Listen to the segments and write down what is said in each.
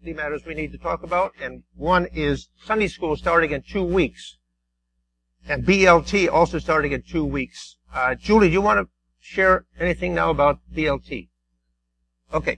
faculty matters we need to talk about, and one is Sunday school starting in 2 weeks, and BLT also starting in 2 weeks. Julie, do you want to share anything now about BLT? Okay.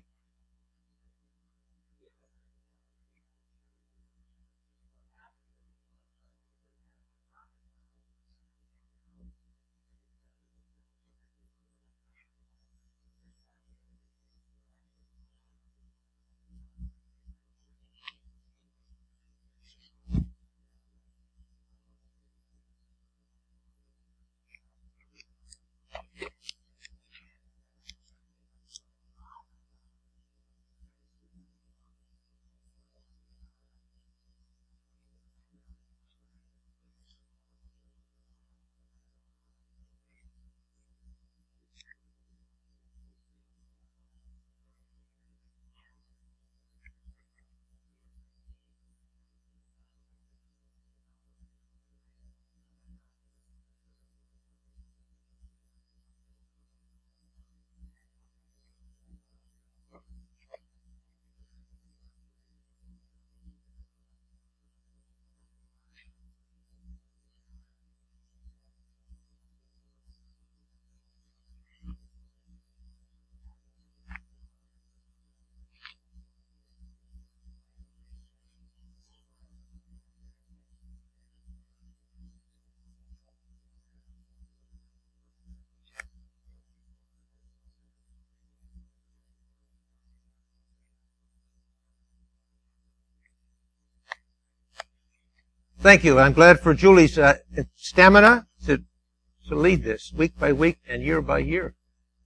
Thank you. I'm glad for Julie's stamina to lead this week by week and year by year.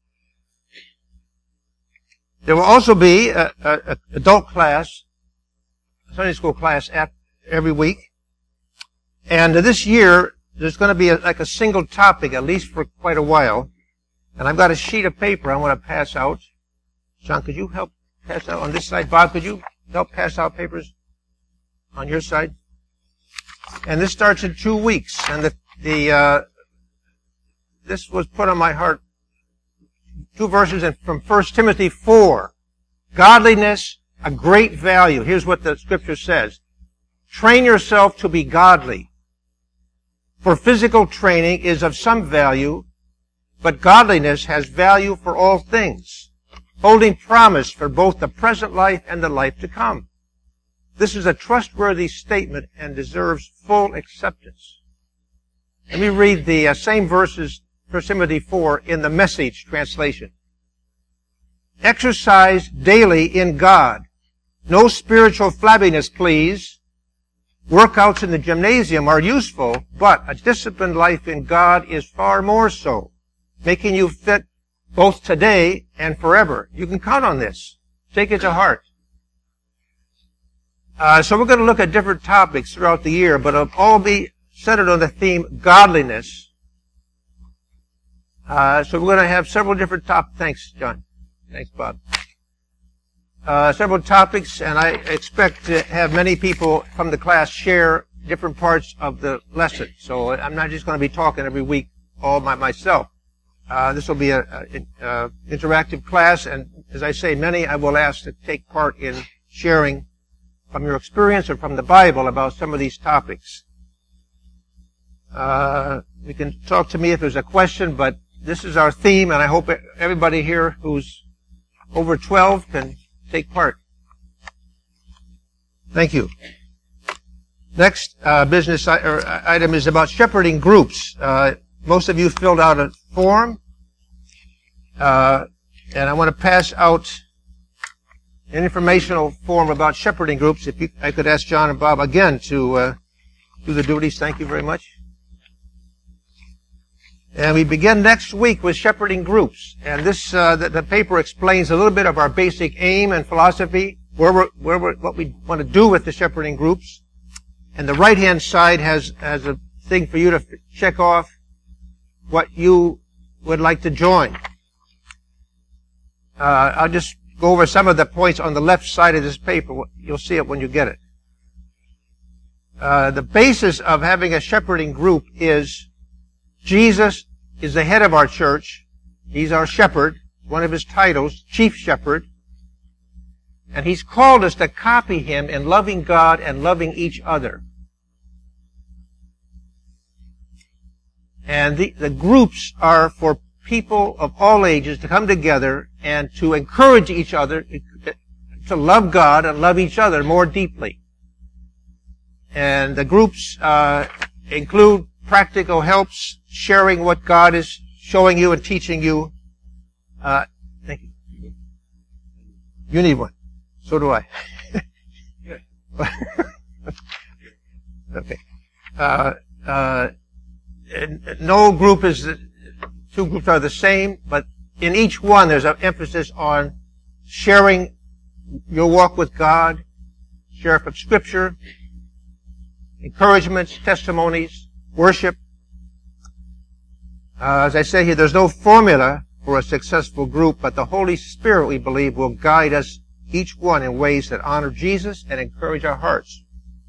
There will also be an adult class, Sunday school class every week. And this year, there's going to be like a single topic, at least for quite a while. And I've got a sheet of paper I want to pass out. John, could you help pass out on this side? Bob, could you help pass out papers on your side? And this starts in 2 weeks. And this was put on my heart. 2 verses from 1 Timothy 4. Godliness, a great value. Here's what the scripture says. Train yourself to be godly. For physical training is of some value, but godliness has value for all things, holding promise for both the present life and the life to come. This is a trustworthy statement and deserves full acceptance. Let me read the same verses, 1 Timothy 4, in the Message translation. Exercise daily in God. No spiritual flabbiness, please. Workouts in the gymnasium are useful, but a disciplined life in God is far more so, making you fit both today and forever. You can count on this. Take it to heart. So we're going to look at different topics throughout the year, but it'll all be centered on the theme godliness. So we're going to have several different topics. Thanks, John. Thanks, Bob. Several topics, and I expect to have many people from the class share different parts of the lesson. So I'm not just going to be talking every week all by myself. This will be an interactive class, and as I say, many I will ask to take part in sharing from your experience or from the Bible about some of these topics. You can talk to me if there's a question, but this is our theme, and I hope everybody here who's over 12 can take part. Thank you. Next business item is about shepherding groups. Most of you filled out a form, and I want to pass out an informational form about shepherding groups. If I could ask John and Bob again to do the duties. Thank you very much. And we begin next week with shepherding groups. And this the paper explains a little bit of our basic aim and philosophy, what we want to do with the shepherding groups. And the right-hand side has a thing for you to check off what you would like to join. I'll just go over some of the points on the left side of this paper. You'll see it when you get it. The basis of having a shepherding group is Jesus is the head of our church. He's our shepherd. One of his titles, chief shepherd. And He's called us to copy Him in loving God and loving each other. And the groups are for people of all ages to come together and to encourage each other to love God and love each other more deeply. And the groups include practical helps, sharing what God is showing you and teaching you. Thank you. You need one. So do I. Okay. No group is, two groups are the same, but in each one there's an emphasis on sharing your walk with God, share from Scripture, encouragements, testimonies, worship. As I say here, there's no formula for a successful group, but the Holy Spirit, we believe, will guide us, each one, in ways that honor Jesus and encourage our hearts.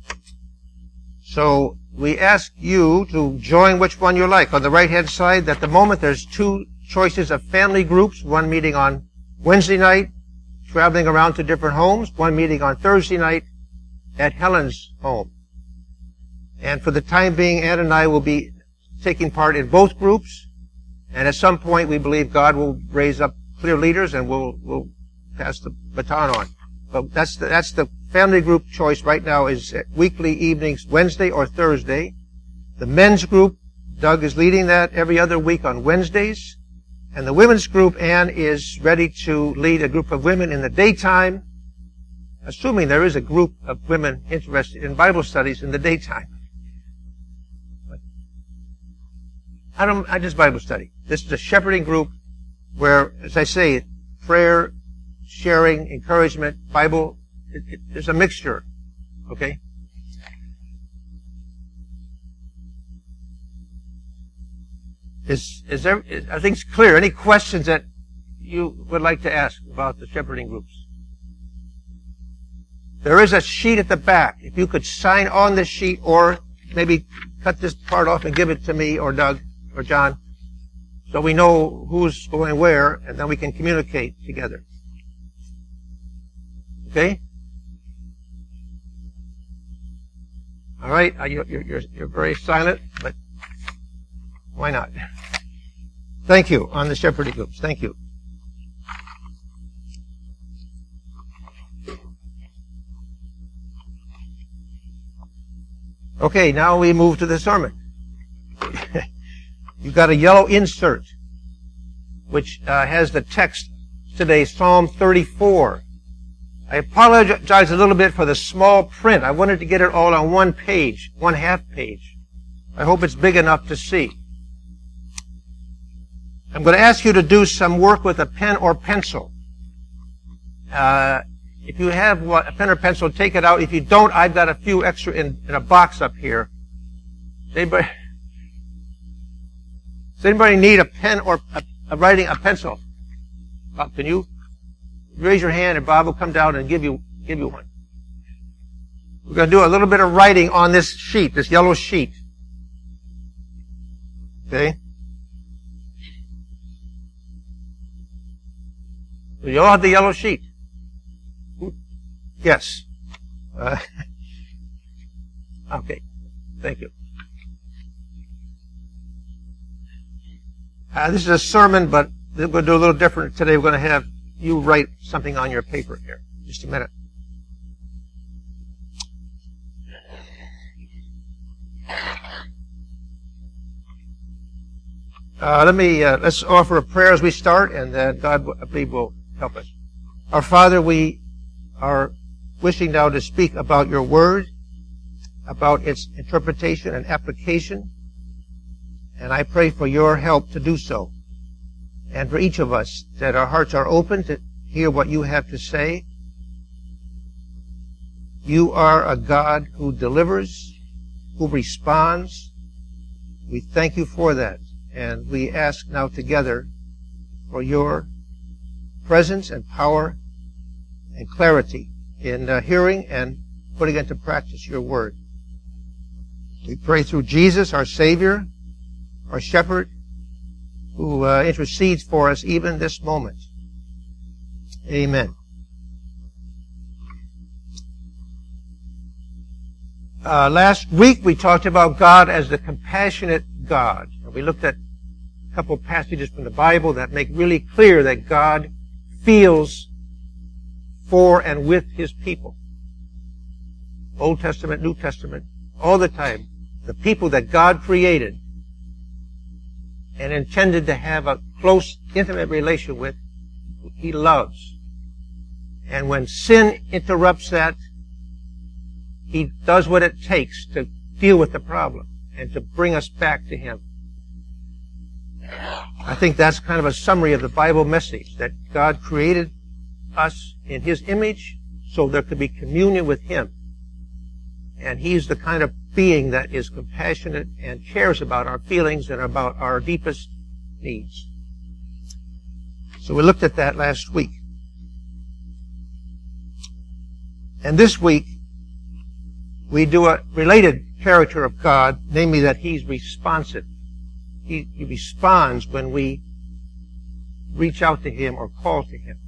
So we ask you to join which one you like. On the right-hand side, at the moment, there's two choices of family groups, one meeting on Wednesday night, traveling around to different homes, one meeting on Thursday night at Helen's home. And for the time being, Ann and I will be taking part in both groups. And at some point, we believe God will raise up clear leaders and we'll pass the baton on. But that's the family group choice right now is weekly evenings, Wednesday or Thursday. The men's group, Doug is leading that every other week on Wednesdays. And the women's group, Ann is ready to lead a group of women in the daytime, assuming there is a group of women interested in Bible studies in the daytime. I just Bible study. This is a shepherding group where, as I say, prayer, sharing, encouragement, Bible, there's a mixture. Okay? I think it's clear. Any questions that you would like to ask about the shepherding groups? There is a sheet at the back. If you could sign on this sheet or maybe cut this part off and give it to me or Doug or John so we know who's going where and then we can communicate together. Okay? All right. You're very silent, but why not? Thank you on the shepherding groups. Thank you. Okay, now we move to the sermon. You've got a yellow insert, which has the text today, Psalm 34. I apologize a little bit for the small print. I wanted to get it all on one page, one half page. I hope it's big enough to see. I'm going to ask you to do some work with a pen or pencil. If you have a pen or pencil, take it out. If you don't, I've got a few extra in a box up here. Does anybody need a pen or a pencil? Bob, can you raise your hand and Bob will come down and give you one. We're going to do a little bit of writing on this sheet, this yellow sheet. Okay? So you all have the yellow sheet? Yes. Okay. Thank you. This is a sermon, but we're going to do a little different today. We're going to have you write something on your paper here. Just a minute. Let's offer a prayer as we start, and then God, I believe, will help us. Our Father, we are wishing now to speak about your word, about its interpretation and application, and I pray for your help to do so. And for each of us, that our hearts are open to hear what you have to say. You are a God who delivers, who responds. We thank you for that. And we ask now together for your presence and power and clarity in hearing and putting into practice your word. We pray through Jesus, our Savior, our Shepherd, who intercedes for us even this moment. Amen. Last week we talked about God as the compassionate God. We looked at a couple of passages from the Bible that make really clear that God feels for and with His people. Old Testament, New Testament, all the time. The people that God created and intended to have a close, intimate relation with, He loves. And when sin interrupts that, He does what it takes to deal with the problem and to bring us back to Him. I think that's kind of a summary of the Bible message, that God created us in His image so there could be communion with Him. And He's the kind of being that is compassionate and cares about our feelings and about our deepest needs. So we looked at that last week. And this week, we do a related character of God, namely that He's responsive. He responds when we reach out to Him or call to Him.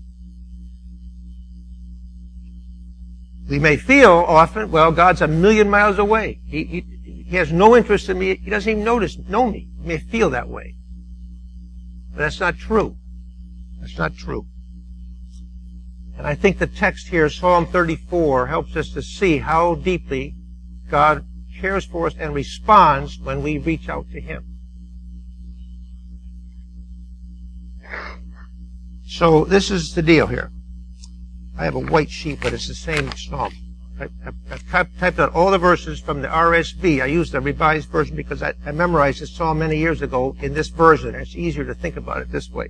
We may feel often, well, God's a million miles away. He has no interest in me. He doesn't even know me. You may feel that way. But that's not true. That's not true. And I think the text here, Psalm 34, helps us to see how deeply God cares for us and responds when we reach out to Him. So this is the deal here. I have a white sheet, but it's the same psalm. I've typed out all the verses from the RSV. I used the Revised Version because I memorized this psalm many years ago in this version. It's easier to think about it this way.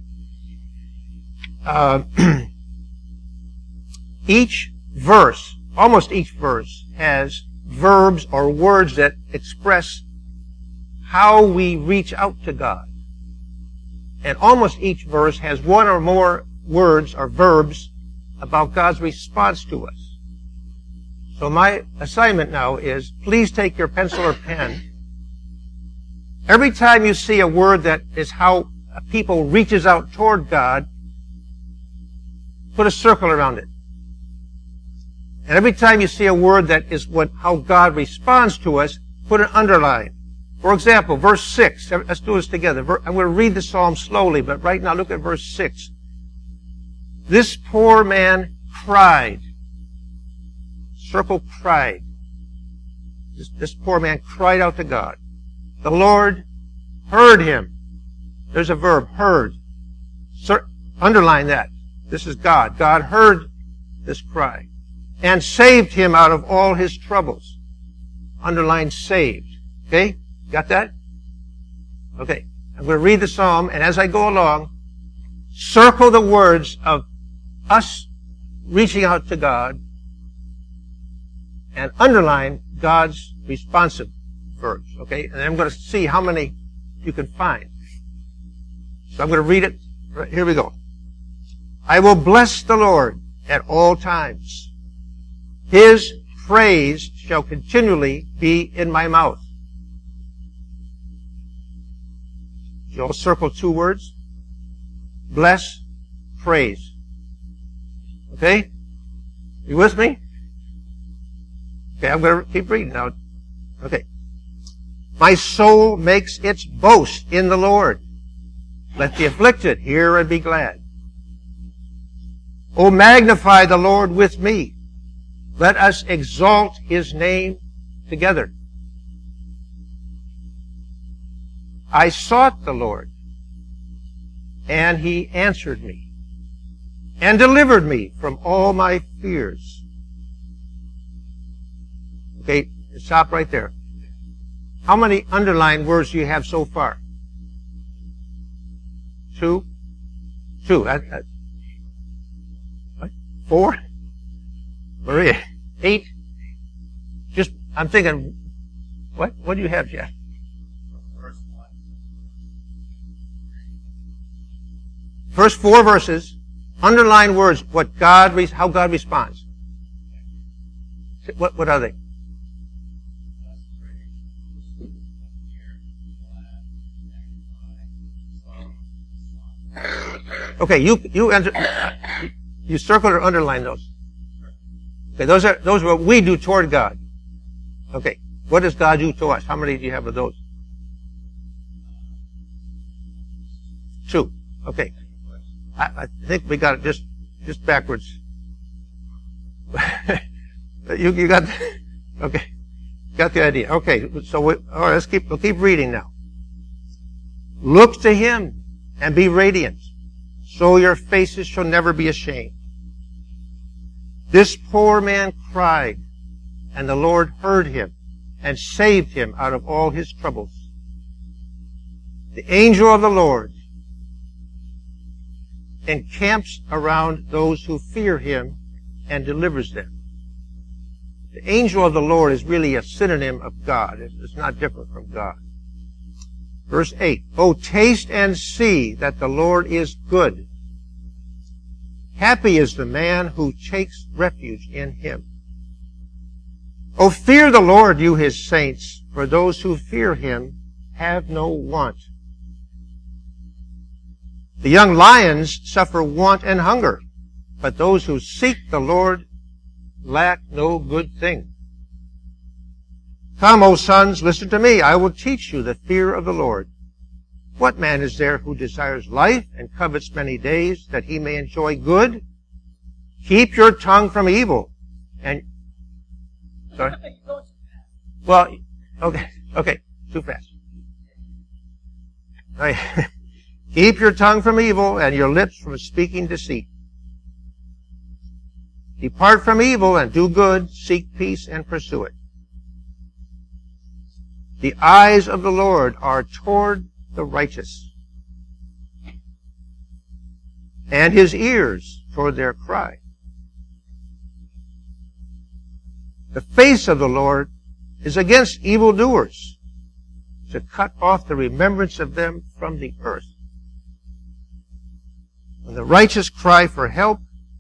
Each verse, almost each verse, has verbs or words that express how we reach out to God. And almost each verse has one or more words or verbs about God's response to us. So my assignment now is, please take your pencil or pen. Every time you see a word that is how a people reaches out toward God, put a circle around it. And every time you see a word that is how God responds to us, put an underline. For example, verse 6. Let's do this together. I'm going to read the psalm slowly, but right now look at verse 6. This poor man cried. Circle cried. This poor man cried out to God. The Lord heard him. There's a verb, heard. Underline that. This is God. God heard this cry and saved him out of all his troubles. Underline saved. Okay? Got that? Okay. I'm going to read the psalm, and as I go along, circle the words of us reaching out to God and underline God's responsive verbs. Okay? And I'm going to see how many you can find. So I'm going to read it. Right, here we go. I will bless the Lord at all times. His praise shall continually be in my mouth. You'll circle two words. Bless, praise. Okay? You with me? Okay, I'm going to keep reading now. Okay. My soul makes its boast in the Lord. Let the afflicted hear and be glad. O magnify the Lord with me. Let us exalt His name together. I sought the Lord, and He answered me, and delivered me from all my fears. Okay, stop right there. How many underlined words do you have so far? Two? What? 4? Maria? 8? I'm thinking, what? What do you have, Jeff? First 4 verses, underline words, how God responds. What are they? Okay, you circle or underline those. Okay, those are what we do toward God. Okay. What does God do to us? How many do you have of those? 2. Okay. I think we got it just backwards. you got, okay. Got the idea. Okay. So all right, we'll keep reading now. Look to him and be radiant, so your faces shall never be ashamed. This poor man cried, and the Lord heard him and saved him out of all his troubles. The angel of the Lord encamps around those who fear him and delivers them. The angel of the Lord is really a synonym of God. It's not different from God. Verse 8, Oh, taste and see that the Lord is good. Happy is the man who takes refuge in him. Oh, fear the Lord, you his saints, for those who fear him have no want. The young lions suffer want and hunger, but those who seek the Lord lack no good thing. Come, O sons, listen to me. I will teach you the fear of the Lord. What man is there who desires life and covets many days that he may enjoy good? Keep your tongue from evil. And, sorry? Well, okay, too fast. All right. Keep your tongue from evil and your lips from speaking deceit. Depart from evil and do good, seek peace and pursue it. The eyes of the Lord are toward the righteous, and his ears toward their cry. The face of the Lord is against evildoers, to cut off the remembrance of them from the earth. When the righteous cry for help,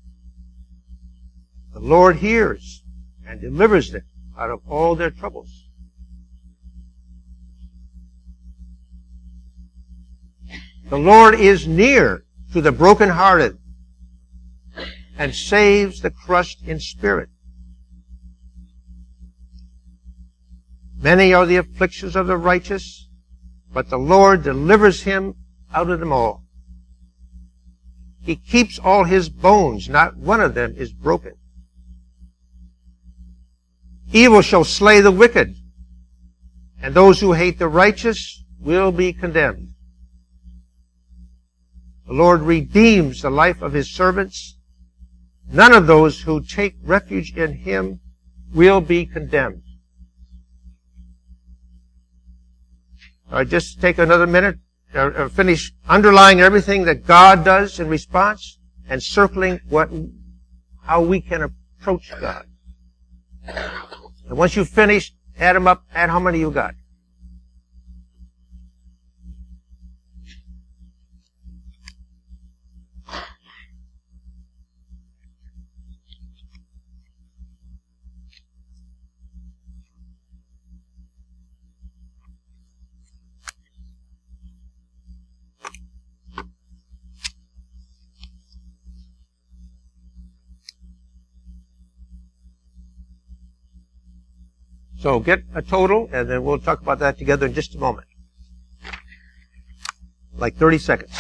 the Lord hears and delivers them out of all their troubles. The Lord is near to the brokenhearted and saves the crushed in spirit. Many are the afflictions of the righteous, but the Lord delivers him out of them all. He keeps all his bones, not one of them is broken. Evil shall slay the wicked, and those who hate the righteous will be condemned. The Lord redeems the life of his servants. None of those who take refuge in him will be condemned. All right, just take another minute, finish underlying everything that God does in response and circling how we can approach God. And once you've finished, add them up, add how many you got. So get a total, and then we'll talk about that together in just a moment. Like 30 seconds.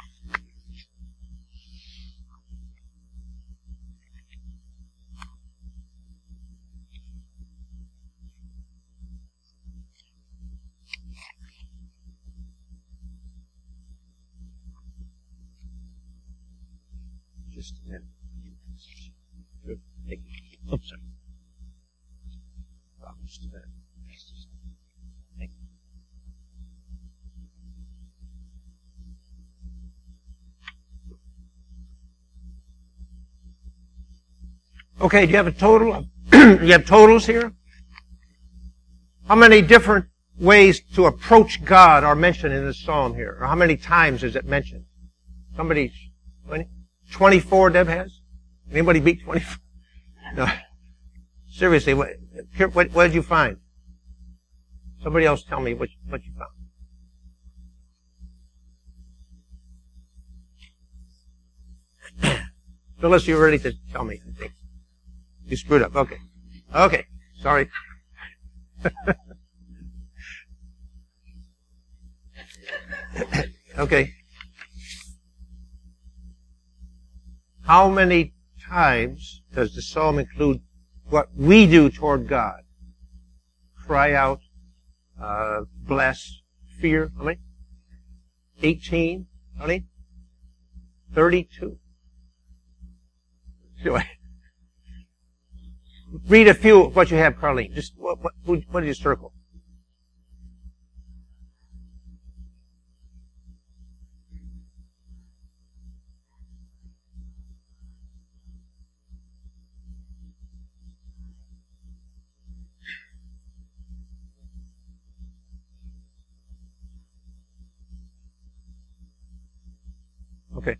Just a minute. Good. Thank you. Oops, sorry. Just a minute. Thank you. Okay, do you have a total? You have totals here? How many different ways to approach God are mentioned in this psalm here? Or how many times is it mentioned? Somebody, 24 Deb has? Anybody beat 24? No. Seriously, what did you find? Somebody else tell me what you found. Phyllis, you're ready to tell me, I think. You screwed up. Okay. Okay. Sorry. Okay. How many times does the psalm include what we do toward God? Cry out, bless, fear. How many? 18. How many? 32. Read a few of what you have, Carlene. Just what did you circle? Okay.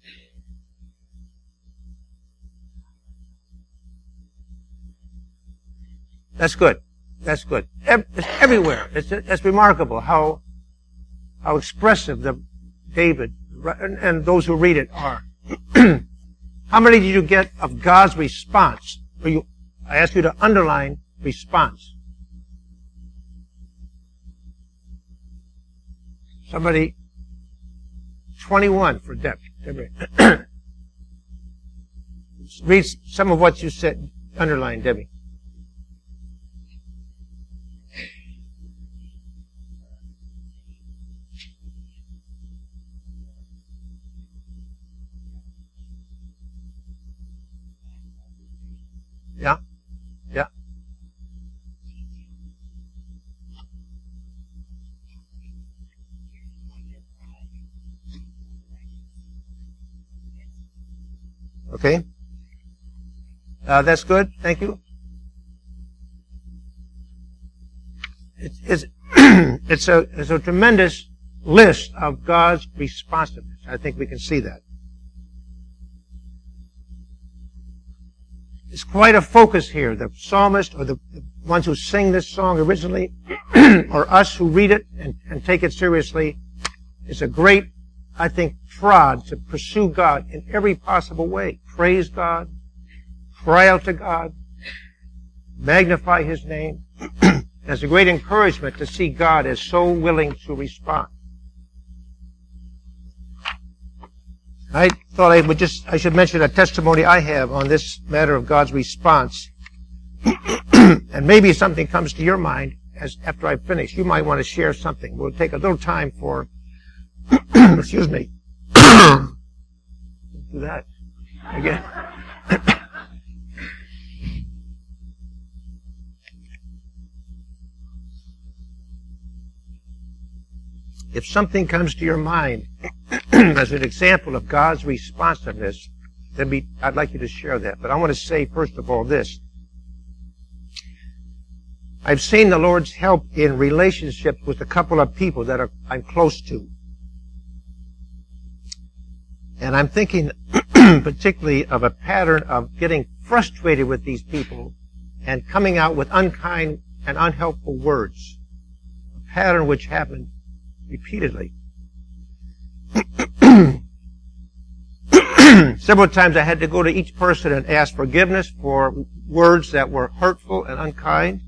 That's good. That's good. It's everywhere. It's remarkable how expressive David and those who read it are. How many did you get of God's response? I ask you to underline response. Somebody, 21 for Debbie. Read some of what you said, underline, Debbie. Yeah? Yeah. Okay. That's good. Thank you. It's a tremendous list of God's responsiveness. I think we can see that. It's quite a focus here. The psalmist or the ones who sing this song originally or us who read it and take it seriously, it's a great, I think, prod to pursue God in every possible way. Praise God, cry out to God, magnify His name. It's a great encouragement to see God as so willing to respond. I thought I should mention a testimony I have on this matter of God's response. And maybe something comes to your mind after I finish. You might want to share something. We'll take a little time for, excuse me. Do that again. If something comes to your mind as an example of God's responsiveness, then I'd like you to share that. But I want to say, first of all, this. I've seen the Lord's help in relationships with a couple of people that I'm close to. And I'm thinking particularly of a pattern of getting frustrated with these people and coming out with unkind and unhelpful words. A pattern which happened repeatedly. Several times I had to go to each person and ask forgiveness for words that were hurtful and unkind.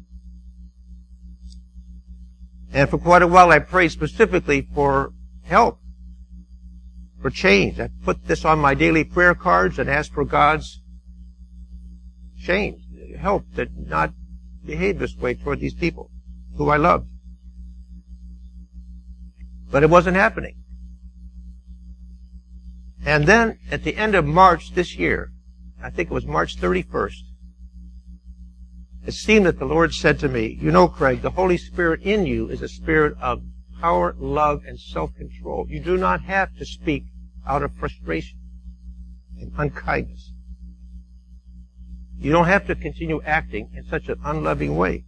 And for quite a while I prayed specifically for help, for change. I put this on my daily prayer cards and asked for God's change, help to not behave this way toward these people who I loved. But it wasn't happening. And then at the end of March this year, I think it was March 31st, it seemed that the Lord said to me, you know, Craig, the Holy Spirit in you is a spirit of power, love, and self-control. You do not have to speak out of frustration and unkindness. You don't have to continue acting in such an unloving way.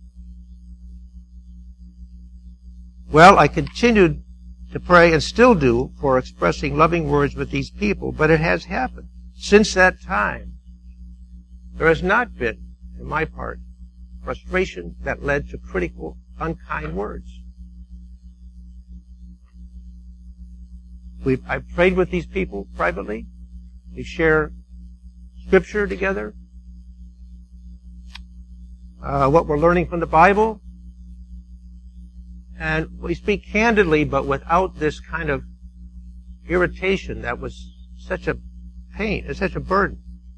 Well, I continued to pray and still do for expressing loving words with these people, but it has happened. Since that time, there has not been, on my part, frustration that led to critical, unkind words. I've prayed with these people privately. We share scripture together, what we're learning from the Bible, And we speak candidly, but without this kind of irritation that was such a pain, it's such a burden.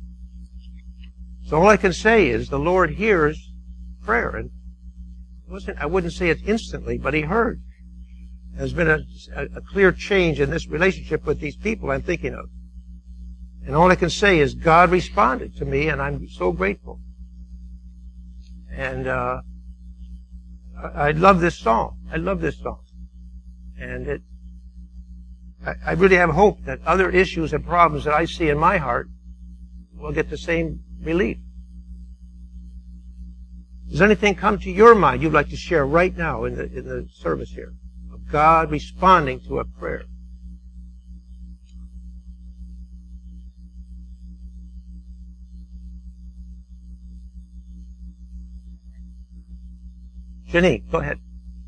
So all I can say is the Lord hears prayer. And I wouldn't say it instantly, but He heard. There's been a clear change in this relationship with these people I'm thinking of. And all I can say is God responded to me, and I'm so grateful. And I love this song. I love this song. And I really have hope that other issues and problems that I see in my heart will get the same relief. Does anything come to your mind you'd like to share right now in the service here of God responding to a prayer? Jenny, go ahead.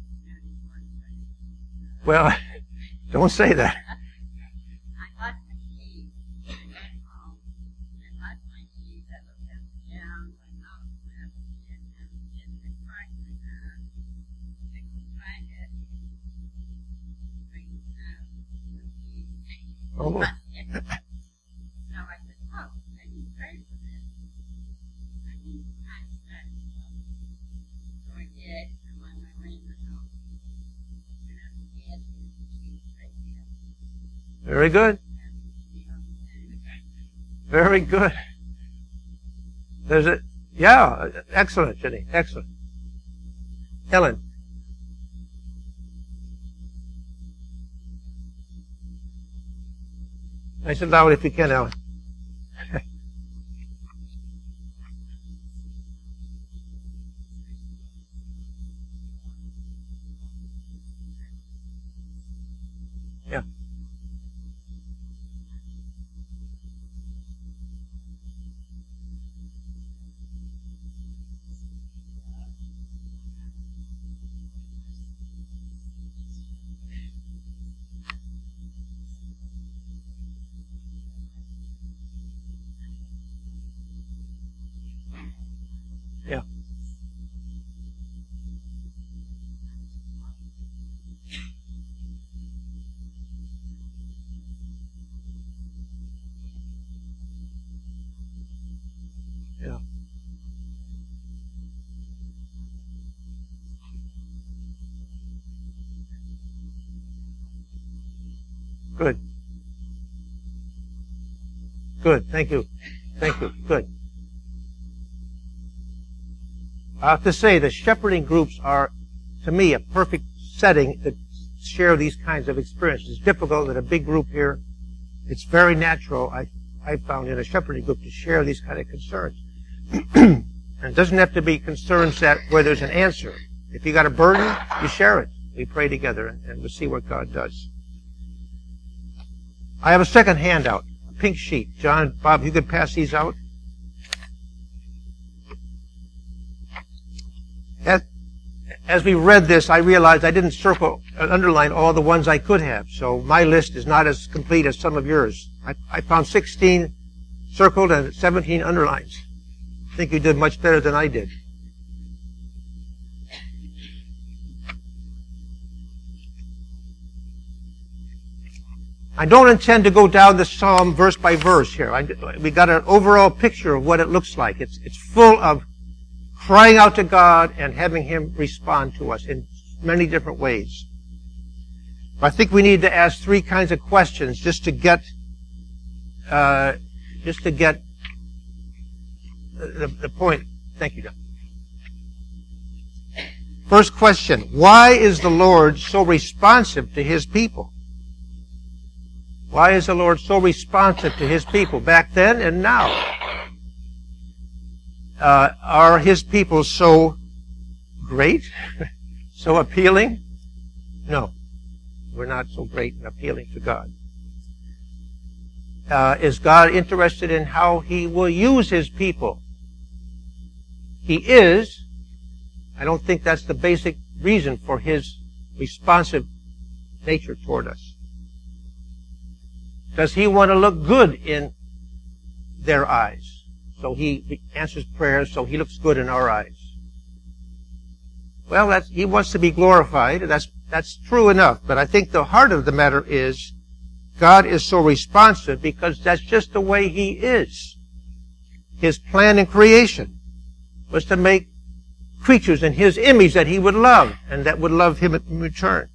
Well, don't say that. I lost my keys. I lost my keys. I looked up and down. My mouth left. And I tried to find it. Oh. So I said, oh, I didn't pray for this. I didn't find that. So I did. I'm on my way to the house. And I'm scared to the keys right there. Very good. Very good. There's a, yeah, excellent, Jenny, excellent. Ellen. Nice and loud if you can, Ellen. Yeah. Yeah. Yeah. Good. Good. Thank you. Thank you. Good. I have to say the shepherding groups are, to me, a perfect setting to share these kinds of experiences. It's difficult in a big group here. It's very natural, I found, in a shepherding group to share these kind of concerns. And it doesn't have to be concerns where there's an answer. If you got a burden, you share it. We pray together, and we'll see what God does. I have a second handout, a pink sheet. John, Bob, you could pass these out. As we read this, I realized I didn't circle and underline all the ones I could have. So my list is not as complete as some of yours. I found 16 circled and 17 underlines. I think you did much better than I did. I don't intend to go down the psalm verse by verse here. We got an overall picture of what it looks like. It's full of crying out to God and having Him respond to us in many different ways. But I think we need to ask three kinds of questions just to get the point. Thank you, John. First question: why is the Lord so responsive to His people? Why is the Lord so responsive to His people back then and now? Are His people so great? So appealing? No. We're not so great and appealing to God. Is God interested in how He will use His people? He is. I don't think that's the basic reason for His responsive nature toward us. Does He want to look good in their eyes? So He answers prayers, so He looks good in our eyes. Well, he wants to be glorified. That's true enough. But I think the heart of the matter is God is so responsive because that's just the way he is. His plan in creation was to make creatures in his image that he would love and that would love him in return.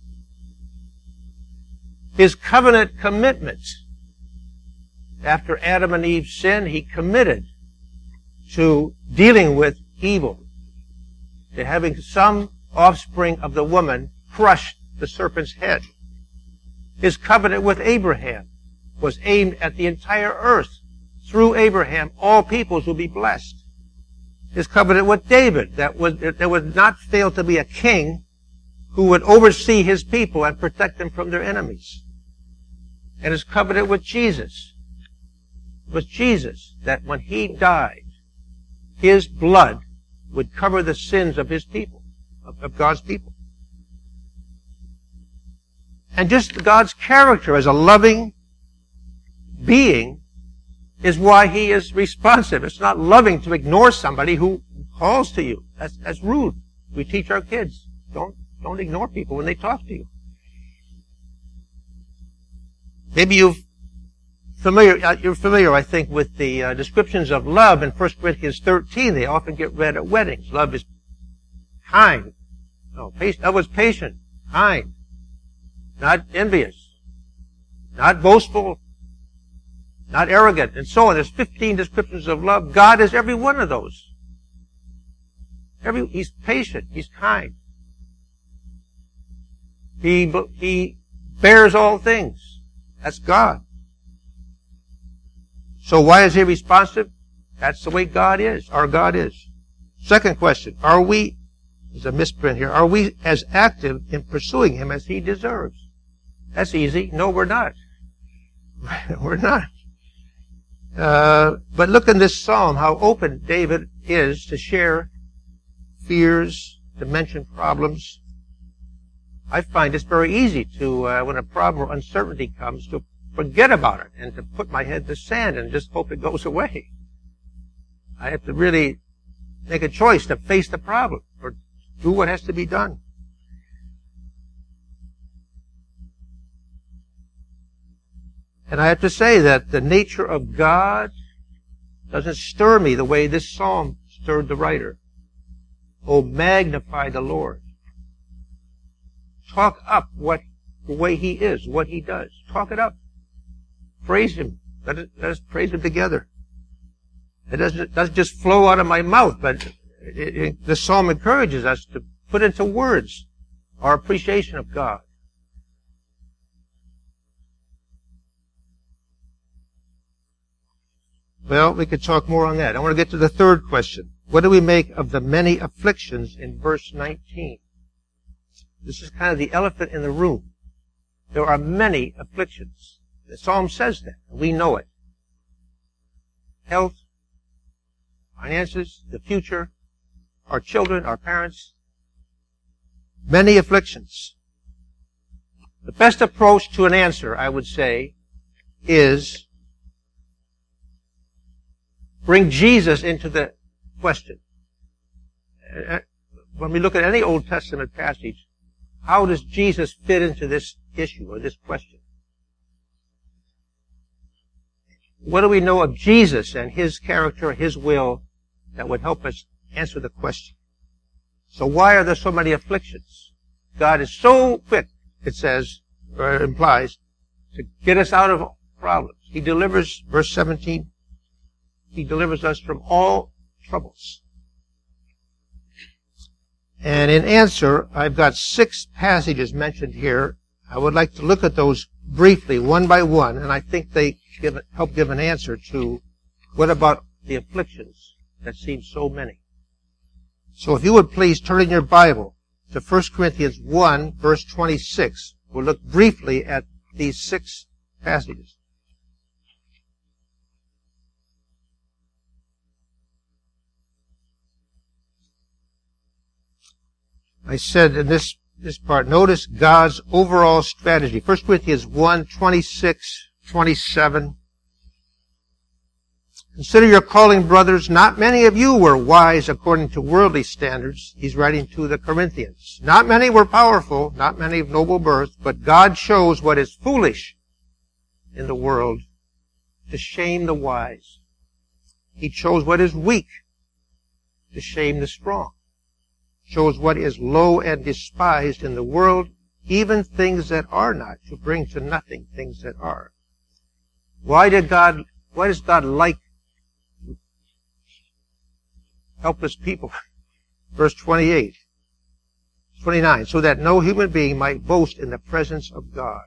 His covenant commitments. After Adam and Eve sinned, he committed to dealing with evil, to having some offspring of the woman crush the serpent's head. His covenant with Abraham was aimed at the entire earth. Through Abraham, all peoples will be blessed. His covenant with David, that would not fail to be a king who would oversee his people and protect them from their enemies. And his covenant with Jesus was Jesus, that when he died, his blood would cover the sins of his people, of God's people. And just God's character as a loving being is why he is responsive. It's not loving to ignore somebody who calls to you. That's rude. We teach our kids, don't ignore people when they talk to you. Maybe you're familiar, I think, with the descriptions of love in 1 Corinthians 13. They often get read at weddings. Love is kind. Love was patient, kind, not envious, not boastful, not arrogant, and so on. There's 15 descriptions of love. God is every one of those. He's patient. He's kind. He bears all things. That's God. So why is he responsive? That's the way God is. Our God is. Second question. There's a misprint here. Are we as active in pursuing him as he deserves? That's easy. No, we're not. We're not. But look in this psalm how open David is to share fears, to mention problems. I find it's very easy to, when a problem or uncertainty comes, to forget about it and to put my head in the sand and just hope it goes away. I have to really make a choice to face the problem or do what has to be done. And I have to say that the nature of God doesn't stir me the way this psalm stirred the writer. Oh, magnify the Lord. Talk up the way he is, what he does. Talk it up. Praise him. Let us praise him together. It doesn't just flow out of my mouth, but the psalm encourages us to put into words our appreciation of God. Well, we could talk more on that. I want to get to the third question. What do we make of the many afflictions in verse 19? This is kind of the elephant in the room. There are many afflictions. The psalm says that. We know it. Health, finances, the future, our children, our parents. Many afflictions. The best approach to an answer, I would say, is bring Jesus into the question. When we look at any Old Testament passage, how does Jesus fit into this issue or this question? What do we know of Jesus and his character, his will, that would help us answer the question? So why are there so many afflictions? God is so quick, it says, or it implies, to get us out of problems. He delivers, verse 17, he delivers us from all troubles. And in answer, I've got 6 passages mentioned here. I would like to look at those briefly, one by one, and I think they help give an answer to what about the afflictions that seem so many. So if you would please turn in your Bible to 1 Corinthians 1, verse 26. We'll look briefly at these 6 passages. I said in this part, notice God's overall strategy. 1 Corinthians 1, 26, 27. Consider your calling, brothers. Not many of you were wise according to worldly standards. He's writing to the Corinthians. Not many were powerful, not many of noble birth, but God chose what is foolish in the world to shame the wise. He chose what is weak to shame the strong. Chose what is low and despised in the world, even things that are not, to bring to nothing things that are. Why does God like helpless people? Verse 29, so that no human being might boast in the presence of God.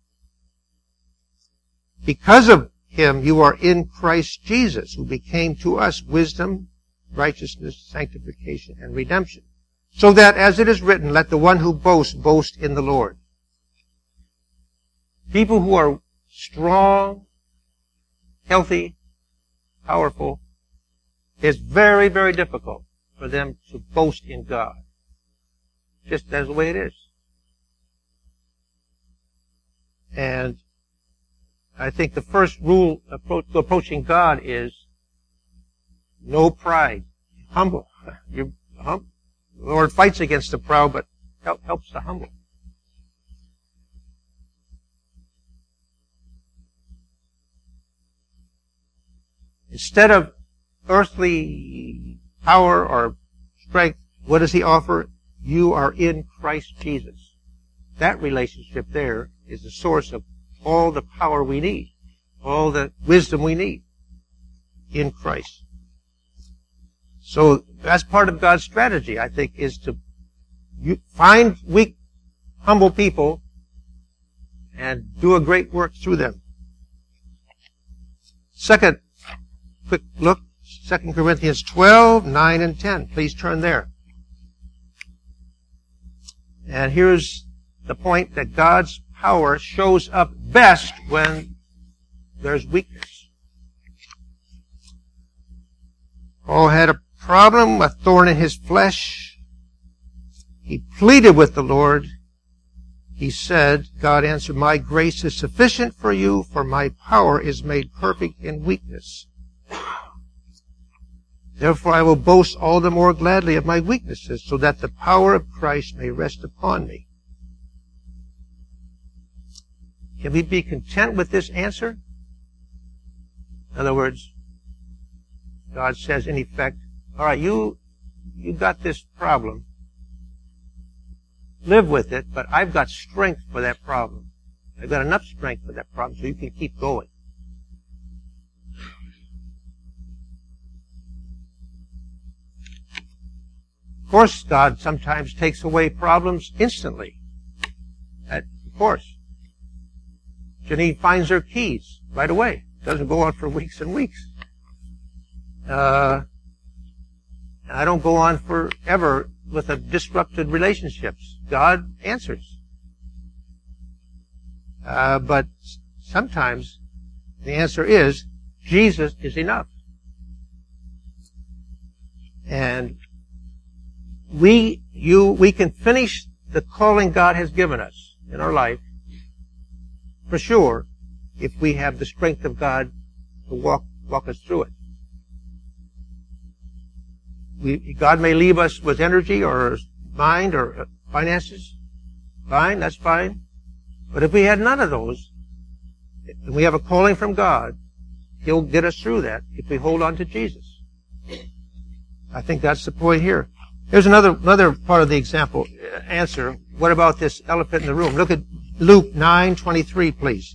Because of him you are in Christ Jesus, who became to us wisdom, righteousness, sanctification, and redemption. So that, as it is written, let the one who boasts boast in the Lord. People who are strong, healthy, powerful, it's very, very difficult for them to boast in God. Just as the way it is. And I think the first rule to approaching God is no pride. Humble. You're humble. The Lord fights against the proud, but helps the humble. Instead of earthly power or strength, what does he offer? You are in Christ Jesus. That relationship there is the source of all the power we need, all the wisdom we need in Christ. So that's part of God's strategy, I think, is to find weak, humble people and do a great work through them. Second, quick look, 2 Corinthians 12, 9, and 10. Please turn there. And here's the point, that God's power shows up best when there's weakness. Paul had a problem, a thorn in his flesh. He pleaded with the Lord. He said, God answered, my grace is sufficient for you, for my power is made perfect in weakness. Therefore I will boast all the more gladly of my weaknesses, so that the power of Christ may rest upon me. Can we be content with this answer? In other words, God says in effect, all right, you got this problem. Live with it, but I've got strength for that problem. I've got enough strength for that problem so you can keep going. Of course, God sometimes takes away problems instantly. Of course. Janine finds her keys right away. Doesn't go on for weeks and weeks. I don't go on forever with a disrupted relationships. God answers. But sometimes the answer is Jesus is enough. And we can finish the calling God has given us in our life for sure if we have the strength of God to walk us through it. God may leave us with energy or mind or finances. Fine, that's fine. But if we had none of those, and we have a calling from God, He'll get us through that if we hold on to Jesus. I think that's the point here. Here's another part of the example answer. What about this elephant in the room? Look at Luke 9:23, please.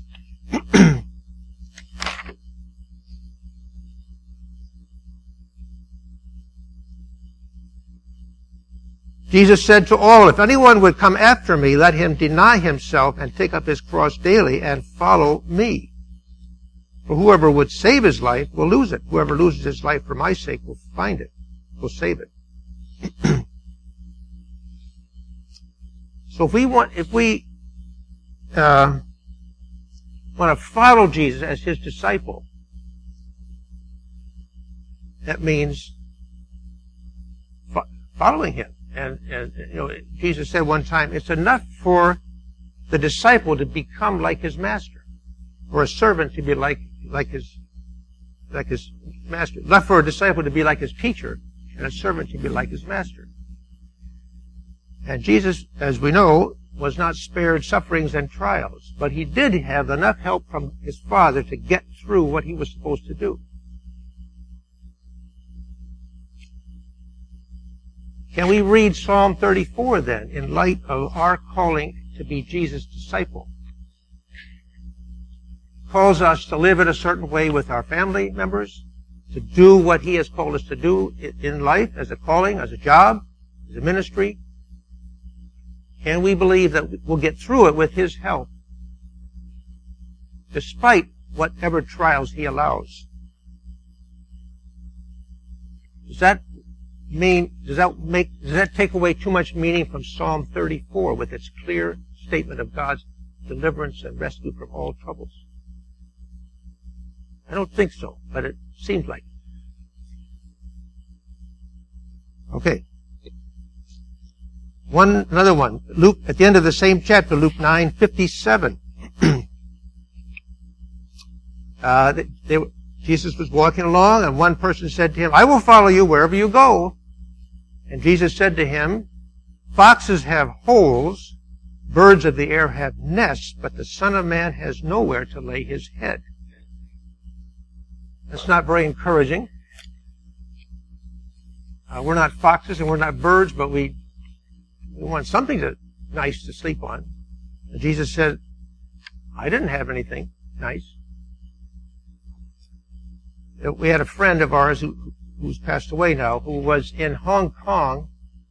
Jesus said to all, if anyone would come after me, let him deny himself and take up his cross daily and follow me. For whoever would save his life will lose it. Whoever loses his life for my sake will find it, will save it. So if we want to follow Jesus as his disciple, that means following him. And Jesus said one time, it's enough for the disciple to become like his master, or a servant to be like his like his master. Left for a disciple to be like his teacher, and a servant to be like his master. And Jesus, as we know, was not spared sufferings and trials, but he did have enough help from his Father to get through what he was supposed to do. Can we read Psalm 34 then, in light of our calling to be Jesus' disciple? It calls us to live in a certain way with our family members, to do what he has called us to do in life, as a calling, as a job, as a ministry. Can we believe that we'll get through it with his help, despite whatever trials he allows? Does that take away too much meaning from Psalm 34 with its clear statement of God's deliverance and rescue from all troubles? I don't think so, but it seems like it. Okay. Another one. Luke, at the end of the same chapter, Luke 9:57. Jesus was walking along, and one person said to him, "I will follow you wherever you go." And Jesus said to him, "Foxes have holes, birds of the air have nests, but the Son of Man has nowhere to lay his head." That's not very encouraging. We're not foxes and we're not birds, but we want something nice to sleep on. And Jesus said, "I didn't have anything nice." We had a friend of ours who's passed away now, who was in Hong Kong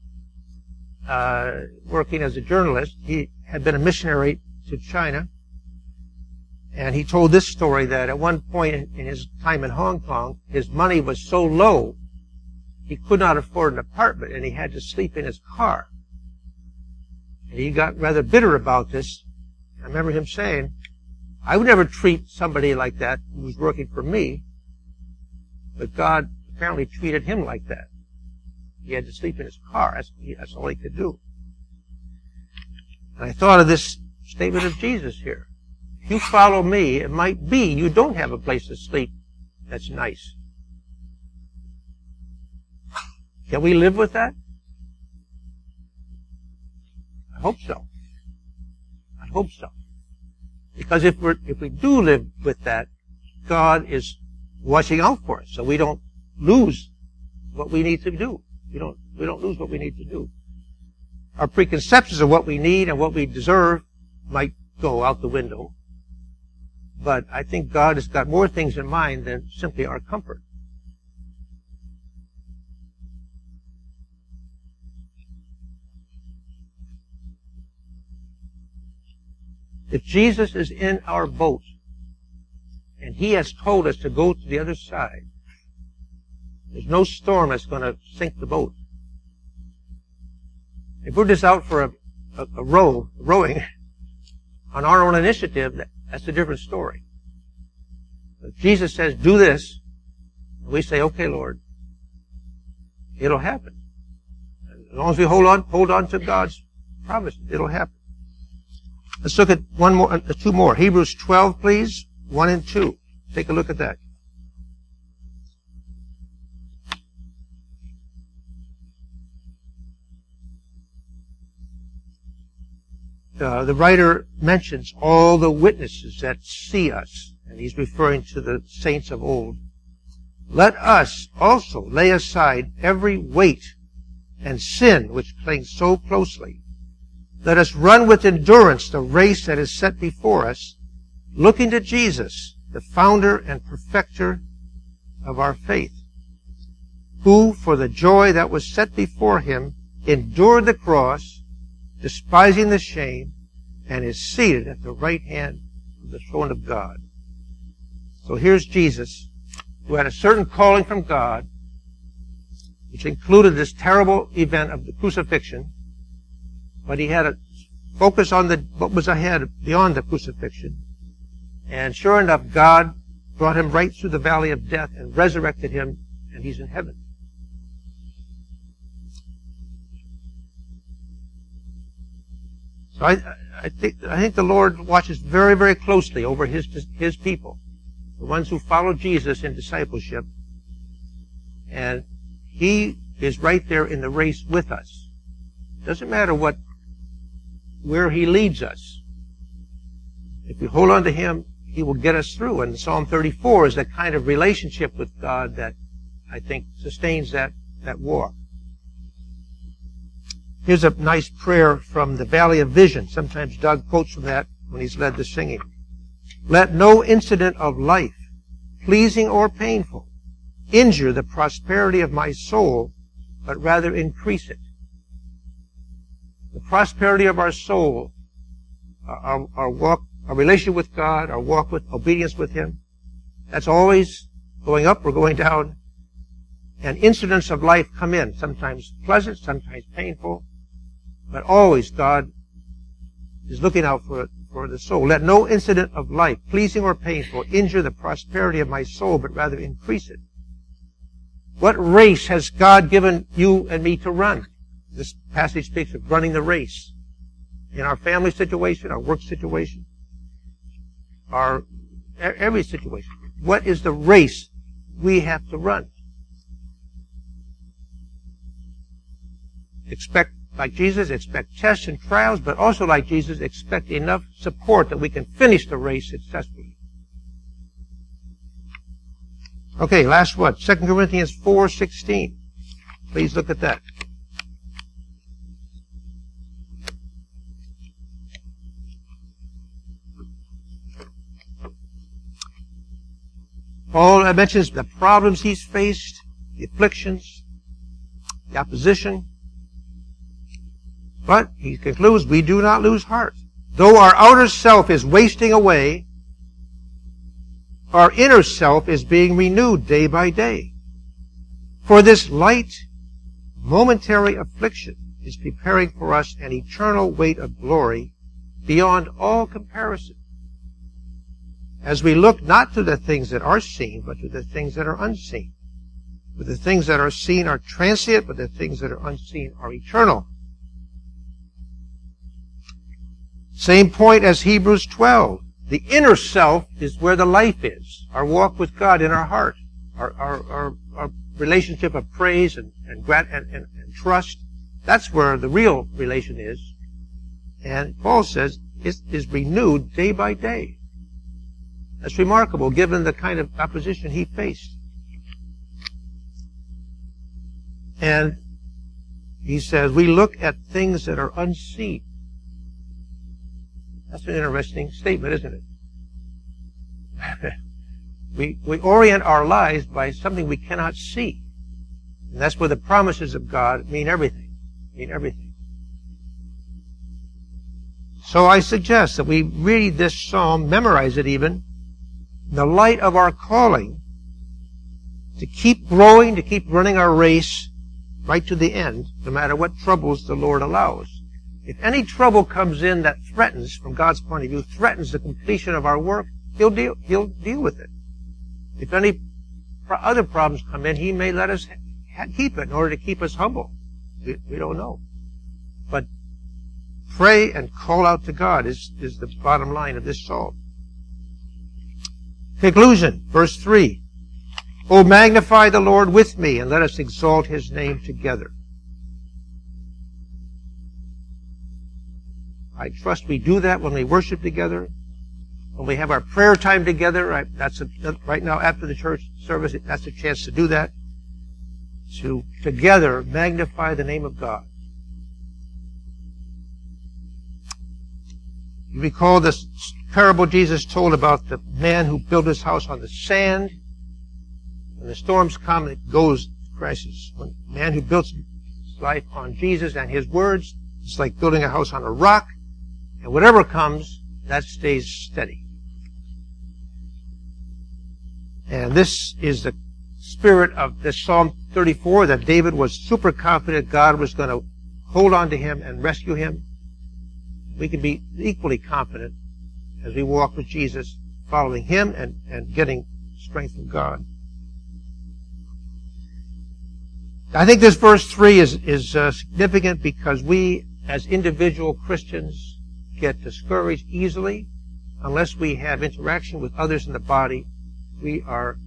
working as a journalist. He had been a missionary to China. And he told this story that at one point in his time in Hong Kong, his money was so low, he could not afford an apartment, and he had to sleep in his car. And he got rather bitter about this. I remember him saying, "I would never treat somebody like that who was working for me, but God apparently treated him like that. He had to sleep in his car. That's all he could do." And I thought of this statement of Jesus here. If you follow me, it might be you don't have a place to sleep that's nice. Can we live with that? I hope so. I hope so. Because if we do live with that, God is watching out for us, so we don't lose what we need to do. We don't lose what we need to do. Our preconceptions of what we need and what we deserve might go out the window. But I think God has got more things in mind than simply our comfort. If Jesus is in our boat, and he has told us to go to the other side, there's no storm that's going to sink the boat. If we're just out for rowing on our own initiative, that's a different story. If Jesus says, "Do this," and we say, "Okay, Lord," it'll happen. As long as we hold on to God's promise, it'll happen. Let's look at two more. Hebrews 12, please, 1 and 2. Take a look at that. The writer mentions all the witnesses that see us, and he's referring to the saints of old. "Let us also lay aside every weight and sin which clings so closely. Let us run with endurance the race that is set before us, looking to Jesus, the founder and perfecter of our faith, who, for the joy that was set before him, endured the cross, despising the shame, and is seated at the right hand of the throne of God." So here's Jesus, who had a certain calling from God, which included this terrible event of the crucifixion, but he had a focus on what was ahead beyond the crucifixion. And sure enough, God brought him right through the valley of death and resurrected him, and he's in heaven. So I think the Lord watches very, very closely over his people. the ones who follow Jesus in discipleship, and He is right there in the race with us. Doesn't matter where He leads us. If we hold on to Him, He will get us through. And Psalm 34 is that kind of relationship with God that I think sustains that walk. Here's a nice prayer from the Valley of Vision. Sometimes Doug quotes from that when he's led the singing. Let no incident of life, pleasing or painful, injure the prosperity of my soul, but rather increase it. The prosperity of our soul, our walk, our relationship with God, our walk with obedience with Him, that's always going up or going down. And incidents of life come in, sometimes pleasant, sometimes painful, but always God is looking out for the soul. Let no incident of life, pleasing or painful, injure the prosperity of my soul, but rather increase it. What race has God given you and me to run? This passage speaks of running the race. In our family situation, our work situation, every situation. What is the race we have to run? Like Jesus, expect tests and trials, but also like Jesus, expect enough support that we can finish the race successfully. Okay, last one. 2 Corinthians 4:16. Please look at that. Paul mentions the problems he's faced, the afflictions, the opposition. But he concludes, we do not lose heart. Though our outer self is wasting away, our inner self is being renewed day by day. For this light, momentary affliction is preparing for us an eternal weight of glory beyond all comparison. As we look not to the things that are seen, but to the things that are unseen. For the things that are seen are transient, but the things that are unseen are eternal. Same point as Hebrews 12. The inner self is where the life is. Our walk with God in our heart. Our relationship of praise and trust. That's where the real relation is. And Paul says it is renewed day by day. That's remarkable given the kind of opposition he faced. And he says, we look at things that are unseen. That's an interesting statement, isn't it? We orient our lives by something we cannot see. And that's where the promises of God mean everything. So I suggest that we read this psalm, memorize it even, in the light of our calling to keep growing, to keep running our race right to the end, no matter what troubles the Lord allows. If any trouble comes in that threatens, from God's point of view, threatens the completion of our work, He'll deal with it. If any other problems come in, He may let us keep it in order to keep us humble. We don't know. But pray and call out to God is the bottom line of this psalm. Conclusion, verse 3. O magnify the Lord with me, and let us exalt His name together. I trust we do that when we worship together, when we have our prayer time together. Right now after the church service, that's a chance to do that. To together magnify the name of God. You recall this parable Jesus told about the man who built his house on the sand. When the storms come, it goes to crisis. When the man who built his life on Jesus and His words, it's like building a house on a rock. And whatever comes, that stays steady. And this is the spirit of this Psalm 34, that David was super confident God was going to hold on to him and rescue him. We can be equally confident as we walk with Jesus, following Him and getting strength from God. I think this verse 3 is significant because we, as individual Christians, get discouraged easily unless we have interaction with others in the body we are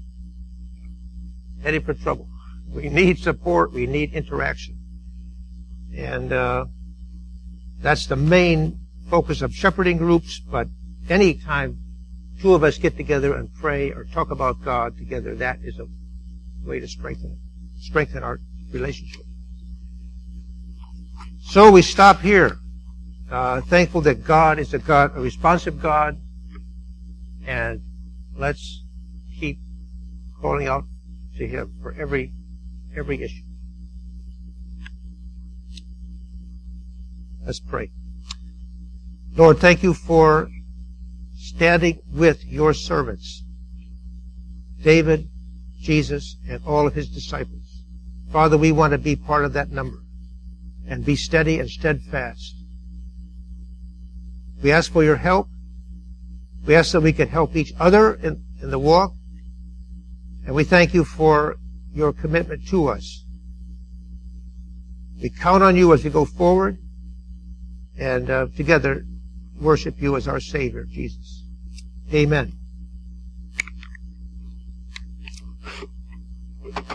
headed for trouble. We need support. We need interaction. And that's the main focus of shepherding groups. But any time two of us get together and pray or talk about God together, that is a way to strengthen our relationship. So we stop here. Thankful that God is a responsive God. And let's keep calling out to Him for every issue. Let's pray. Lord, thank you for standing with your servants, David, Jesus, and all of his disciples. Father, we want to be part of that number and be steady and steadfast. We ask for your help. We ask that we can help each other in the walk. And we thank you for your commitment to us. We count on you as we go forward and together worship you as our Savior, Jesus. Amen.